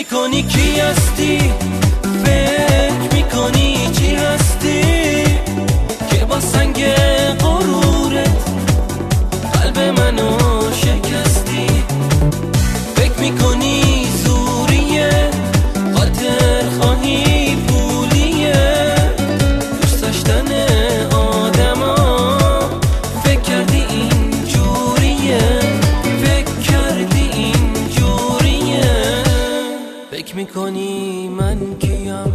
میکنی کی هستی، فکر میکنی چی هستی که با سنگ غرورت قلب منو شکستی. فکر میکنی زوریه، خاطر خواهی پولیه، دوست داشتن آدما فکر کردی این جوریه، فکر کردی این جوریه. فکر میکنی من کیم،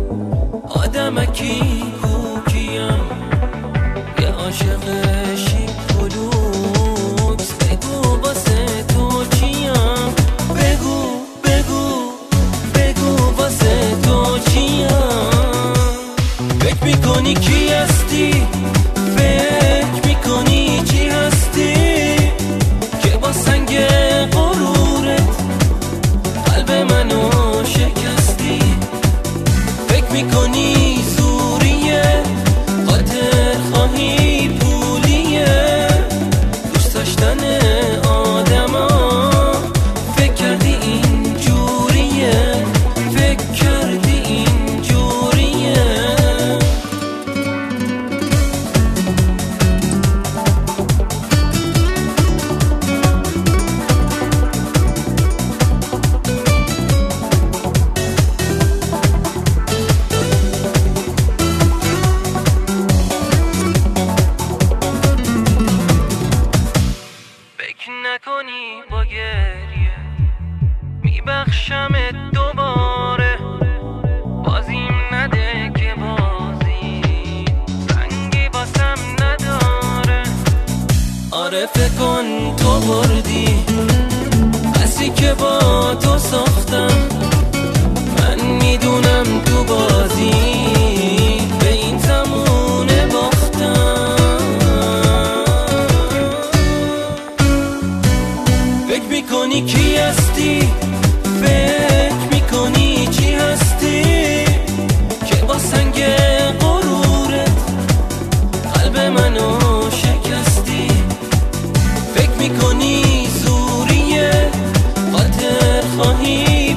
آدمکی کوکیم، یه عاشق شیپولوکس، بگو واسه تو چیم، بگو بگو بگو واسه تو چیم. فکر میکنی کی هستی، فکر میکنی چی هستی که با سنگ غرورت قلب منو شکستی. فکر میکنی زوریه، خاطر خواهی پولیه، دوست داشتن آدما فکر کردی این جوریه، فکر کردی این جوریه. فکر نکنی با گریه میبخشمت دوباره، بازیم نده که بازی رنگی باسم نداره. آره فکر کن تو بردی قصری که با تو ساختم، من میدونم تو بازی به این زمونه باختم. فکر میکنی کی هستی، فکر میکنی چی هستی که با سنگ غرورت قلب منو شکستی. فکر میکنی زوریه، خاطر خواهی